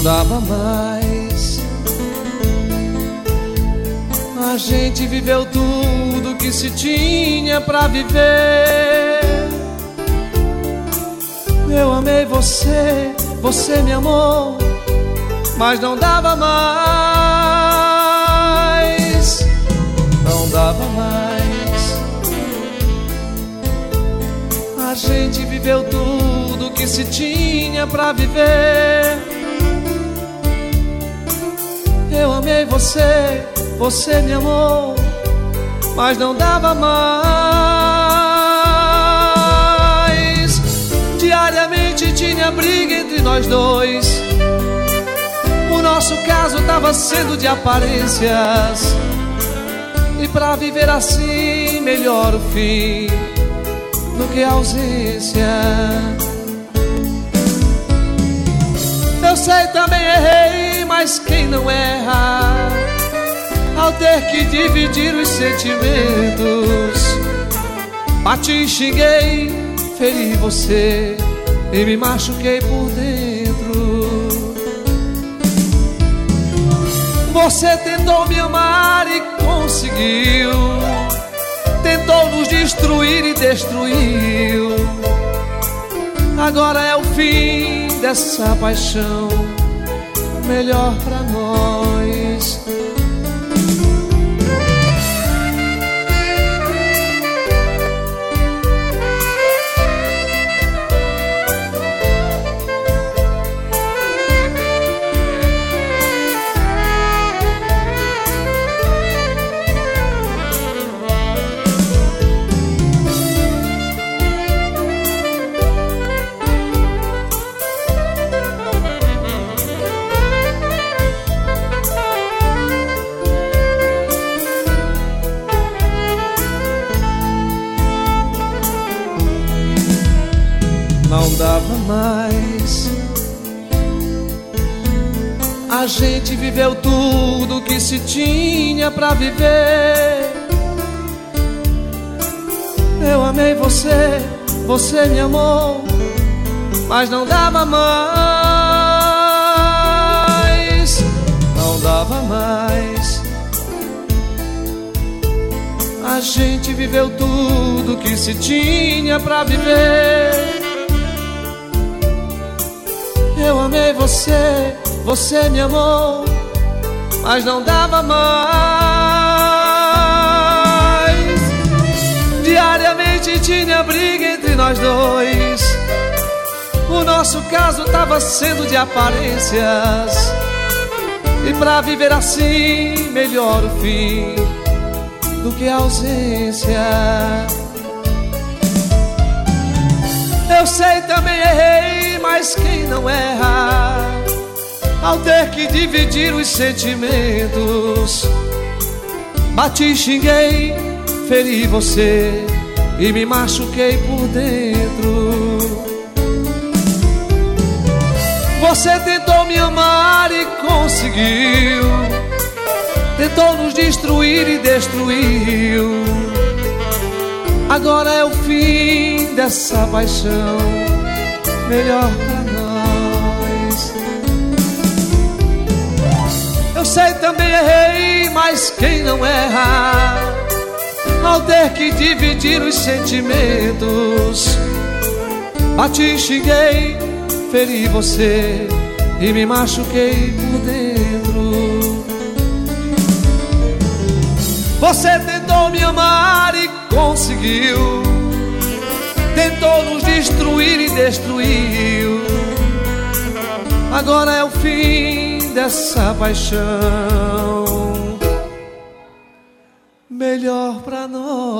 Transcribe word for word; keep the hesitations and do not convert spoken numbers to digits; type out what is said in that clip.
dava mais. A gente viveu tudo que se tinha pra viver. Eu amei você, você me amou, mas não dava mais. Não dava mais. A gente viveu tudo que se tinha pra viver. Eu amei você, você me amou, mas não dava mais. Diariamente tinha briga entre nós dois. O nosso caso tava sendo de aparências. E pra viver assim, melhor o fim do que a ausência. Eu sei, também errei, mas quem não erra ao ter que dividir os sentimentos? Bati e xinguei, feri você e me machuquei por dentro. Você tentou me amar e conseguiu, tentou nos destruir e destruiu. Agora é o fim dessa paixão, melhor pra nós. Não dava mais. A gente viveu tudo que se tinha pra viver. Eu amei você, você me amou, mas não dava mais. Não dava mais. A gente viveu tudo que se tinha pra viver. Eu amei você, você me amou, mas não dava mais. Diariamente tinha briga entre nós dois. O nosso caso tava sendo de aparências. E pra viver assim, melhor o fim do que a ausência. Eu sei, também errei, mas quem não erra ao ter que dividir os sentimentos? Bati e xinguei, feri você e me machuquei por dentro. Você tentou me amar e conseguiu, tentou nos destruir e destruiu. Agora é o fim dessa paixão, melhor pra nós. Eu sei, também errei, mas quem não erra ao ter que dividir os sentimentos? Bati e xinguei, feri você e me machuquei por dentro. Você tentou me amar e conseguiu, tentou nos destruir e destruiu. Agora é o fim dessa paixão, melhor pra nós.